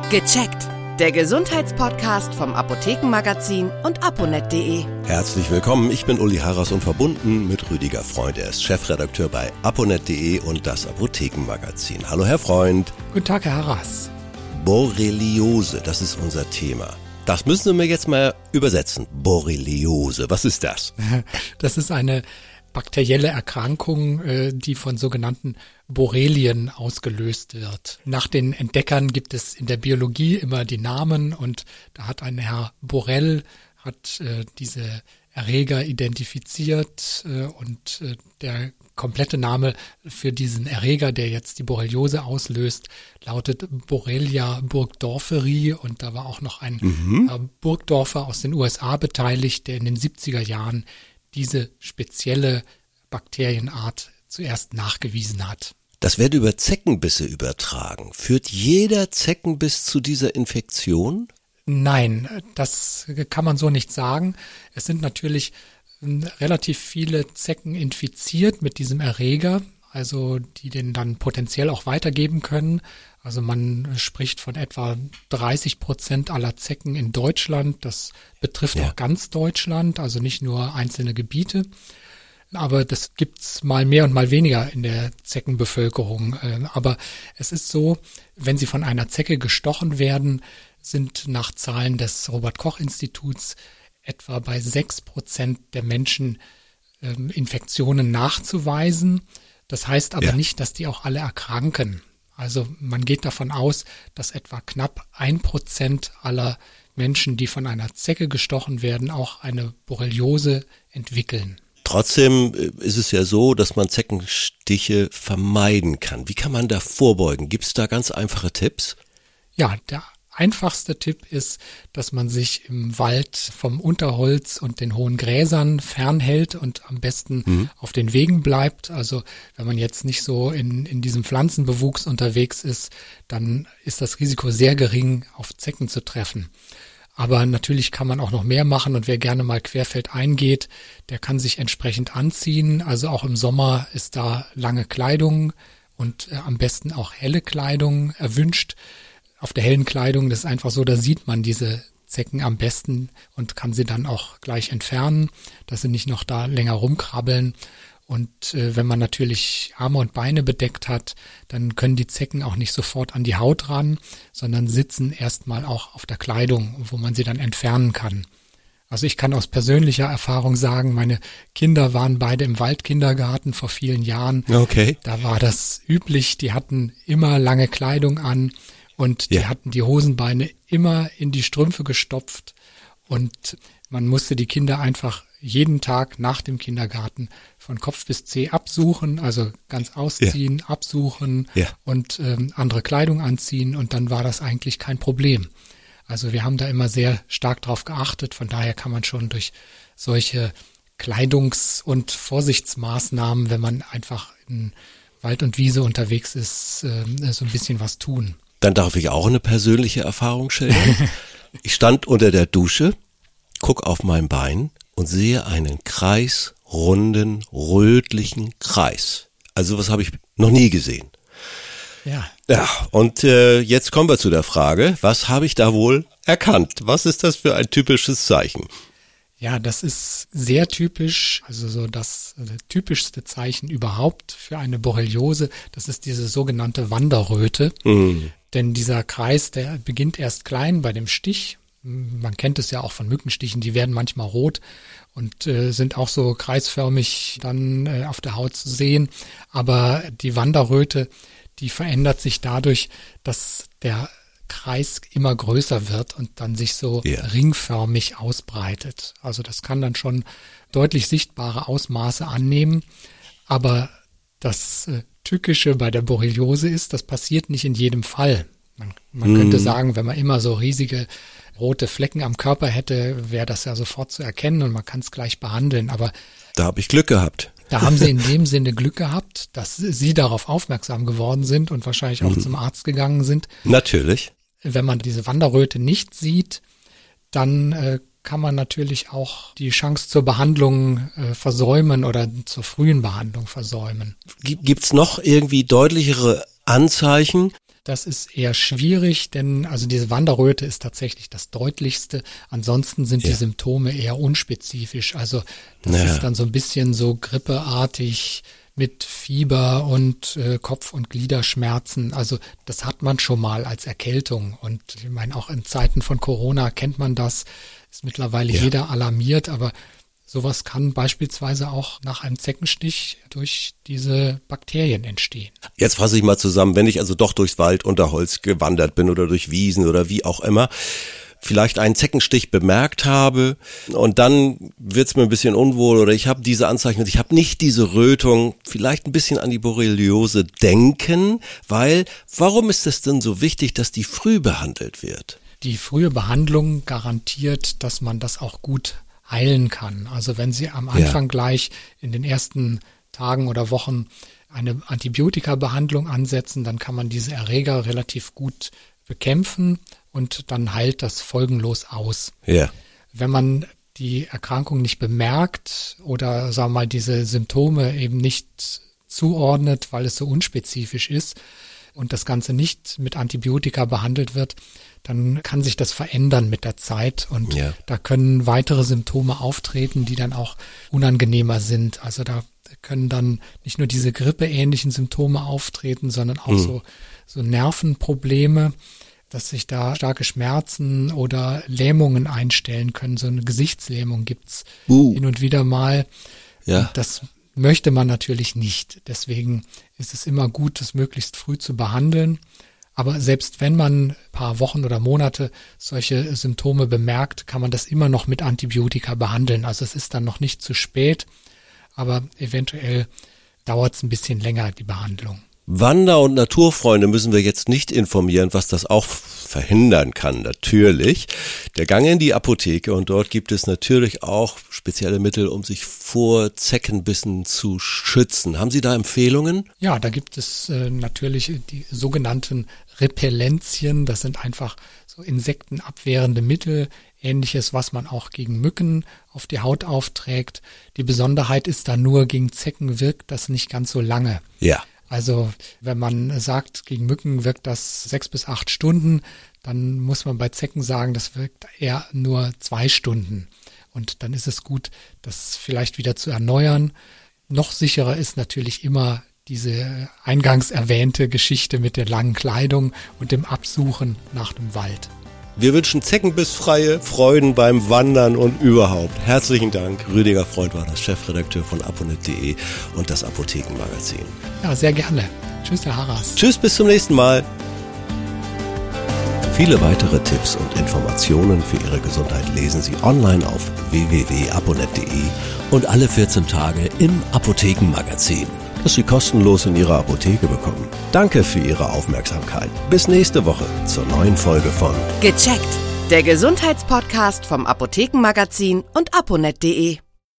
Gecheckt. Der Gesundheitspodcast vom Apothekenmagazin und aponet.de. Herzlich willkommen, ich bin Uli Harras und verbunden mit Rüdiger Freund. Er ist Chefredakteur bei aponet.de und das Apothekenmagazin. Hallo Herr Freund. Guten Tag, Herr Harras. Borreliose, das ist unser Thema. Das müssen Sie mir jetzt mal übersetzen. Borreliose, was ist das? Das ist eine bakterielle Erkrankung, die von sogenannten Borrelien ausgelöst wird. Nach den Entdeckern gibt es in der Biologie immer die Namen und da hat ein Herr Borrell diese Erreger identifiziert und der komplette Name für diesen Erreger, der jetzt die Borreliose auslöst, lautet Borrelia burgdorferi und da war auch noch ein Burgdorfer aus den USA beteiligt, der in den 70er Jahren diese spezielle Bakterienart zuerst nachgewiesen hat. Das wird über Zeckenbisse übertragen. Führt jeder Zeckenbiss zu dieser Infektion? Nein, das kann man so nicht sagen. Es sind natürlich relativ viele Zecken infiziert mit diesem Erreger, also die den dann potenziell auch weitergeben können. Also man spricht von etwa 30% aller Zecken in Deutschland. Das betrifft auch ganz Deutschland, also nicht nur einzelne Gebiete. Aber das gibt's mal mehr und mal weniger in der Zeckenbevölkerung. Aber es ist so, wenn sie von einer Zecke gestochen werden, sind nach Zahlen des Robert-Koch-Instituts etwa bei 6% der Menschen Infektionen nachzuweisen. Das heißt aber nicht, dass die auch alle erkranken. Also man geht davon aus, dass etwa knapp 1% aller Menschen, die von einer Zecke gestochen werden, auch eine Borreliose entwickeln. Trotzdem ist es ja so, dass man Zeckenstiche vermeiden kann. Wie kann man da vorbeugen? Gibt es da ganz einfache Tipps? Ja, der einfachste Tipp ist, dass man sich im Wald vom Unterholz und den hohen Gräsern fernhält und am besten auf den Wegen bleibt. Also wenn man jetzt nicht so in diesem Pflanzenbewuchs unterwegs ist, dann ist das Risiko sehr gering, auf Zecken zu treffen. Aber natürlich kann man auch noch mehr machen und wer gerne mal querfeldein geht, der kann sich entsprechend anziehen. Also auch im Sommer ist da lange Kleidung und am besten auch helle Kleidung erwünscht. Auf der hellen Kleidung, das ist einfach so, da sieht man diese Zecken am besten und kann sie dann auch gleich entfernen, dass sie nicht noch da länger rumkrabbeln. Und wenn man natürlich Arme und Beine bedeckt hat, dann können die Zecken auch nicht sofort an die Haut ran, sondern sitzen erstmal auch auf der Kleidung, wo man sie dann entfernen kann. Also ich kann aus persönlicher Erfahrung sagen, meine Kinder waren beide im Waldkindergarten vor vielen Jahren. Okay. Da war das üblich, die hatten immer lange Kleidung an. Und die hatten die Hosenbeine immer in die Strümpfe gestopft und man musste die Kinder einfach jeden Tag nach dem Kindergarten von Kopf bis Zeh absuchen, also ganz ausziehen, absuchen und andere Kleidung anziehen und dann war das eigentlich kein Problem. Also wir haben da immer sehr stark drauf geachtet, von daher kann man schon durch solche Kleidungs- und Vorsichtsmaßnahmen, wenn man einfach in Wald und Wiese unterwegs ist, so ein bisschen was tun. Dann darf ich auch eine persönliche Erfahrung schildern. Ich stand unter der Dusche, guck auf mein Bein und sehe einen kreisrunden, rötlichen Kreis. Also was habe ich noch nie gesehen. Ja, und jetzt kommen wir zu der Frage, was habe ich da wohl erkannt? Was ist das für ein typisches Zeichen? Ja, das ist sehr typisch, also so das typischste Zeichen überhaupt für eine Borreliose, das ist diese sogenannte Wanderröte. Denn dieser Kreis, der beginnt erst klein bei dem Stich. Man kennt es ja auch von Mückenstichen, die werden manchmal rot und sind auch so kreisförmig dann auf der Haut zu sehen. Aber die Wanderröte, die verändert sich dadurch, dass der Kreis immer größer wird und dann sich so ringförmig ausbreitet. Also das kann dann schon deutlich sichtbare Ausmaße annehmen, aber das Tückische bei der Borreliose ist, das passiert nicht in jedem Fall. Man könnte sagen, wenn man immer so riesige rote Flecken am Körper hätte, wäre das ja sofort zu erkennen und man kann es gleich behandeln. Aber da habe ich Glück gehabt. Da haben Sie in dem Sinne Glück gehabt, dass Sie darauf aufmerksam geworden sind und wahrscheinlich auch zum Arzt gegangen sind. Natürlich. Wenn man diese Wanderröte nicht sieht, dann kann man natürlich auch die Chance zur Behandlung versäumen oder zur frühen Behandlung versäumen. Gibt's noch irgendwie deutlichere Anzeichen? Das ist eher schwierig, denn also diese Wanderröte ist tatsächlich das deutlichste. Ansonsten sind die Symptome eher unspezifisch. Also das ist dann so ein bisschen so grippeartig mit Fieber und Kopf- und Gliederschmerzen. Also das hat man schon mal als Erkältung. Und ich meine, auch in Zeiten von Corona kennt man das, ist mittlerweile jeder alarmiert, aber sowas kann beispielsweise auch nach einem Zeckenstich durch diese Bakterien entstehen. Jetzt fasse ich mal zusammen, wenn ich also doch durchs Waldunterholz gewandert bin oder durch Wiesen oder wie auch immer, vielleicht einen Zeckenstich bemerkt habe und dann wird's mir ein bisschen unwohl oder ich habe diese Anzeichen, ich habe nicht diese Rötung, vielleicht ein bisschen an die Borreliose denken, weil warum ist es denn so wichtig, dass die früh behandelt wird? Die frühe Behandlung garantiert, dass man das auch gut heilen kann. Also wenn Sie am Anfang gleich in den ersten Tagen oder Wochen eine Antibiotika-Behandlung ansetzen, dann kann man diese Erreger relativ gut bekämpfen und dann heilt das folgenlos aus. Ja. Wenn man die Erkrankung nicht bemerkt oder sagen wir mal diese Symptome eben nicht zuordnet, weil es so unspezifisch ist und das Ganze nicht mit Antibiotika behandelt wird, dann kann sich das verändern mit der Zeit und da können weitere Symptome auftreten, die dann auch unangenehmer sind. Also da können dann nicht nur diese grippeähnlichen Symptome auftreten, sondern auch so Nervenprobleme, dass sich da starke Schmerzen oder Lähmungen einstellen können. So eine Gesichtslähmung gibt's hin und wieder mal. Ja. Und das möchte man natürlich nicht. Deswegen ist es immer gut, das möglichst früh zu behandeln. Aber selbst wenn man ein paar Wochen oder Monate solche Symptome bemerkt, kann man das immer noch mit Antibiotika behandeln. Also es ist dann noch nicht zu spät, aber eventuell dauert es ein bisschen länger, die Behandlung. Wander- und Naturfreunde müssen wir jetzt nicht informieren, was das auch verhindern kann, natürlich. Der Gang in die Apotheke und dort gibt es natürlich auch spezielle Mittel, um sich vor Zeckenbissen zu schützen. Haben Sie da Empfehlungen? Ja, da gibt es natürlich die sogenannten Repellenzien. Das sind einfach so insektenabwehrende Mittel, ähnliches, was man auch gegen Mücken auf die Haut aufträgt. Die Besonderheit ist da nur, gegen Zecken wirkt das nicht ganz so lange. Ja. Also wenn man sagt, gegen Mücken wirkt das 6 bis 8 Stunden, dann muss man bei Zecken sagen, das wirkt eher nur 2 Stunden. Und dann ist es gut, das vielleicht wieder zu erneuern. Noch sicherer ist natürlich immer diese eingangs erwähnte Geschichte mit der langen Kleidung und dem Absuchen nach dem Wald. Wir wünschen zeckenbissfreie Freuden beim Wandern und überhaupt. Herzlichen Dank. Rüdiger Freund war das Chefredakteur von aponet.de und das Apothekenmagazin. Ja, sehr gerne. Tschüss, Herr Harras. Tschüss, bis zum nächsten Mal. Viele weitere Tipps und Informationen für Ihre Gesundheit lesen Sie online auf www.aponet.de und alle 14 Tage im Apothekenmagazin, das Sie kostenlos in Ihrer Apotheke bekommen. Danke für Ihre Aufmerksamkeit. Bis nächste Woche zur neuen Folge von Gecheckt, der Gesundheitspodcast vom Apothekenmagazin und aponet.de.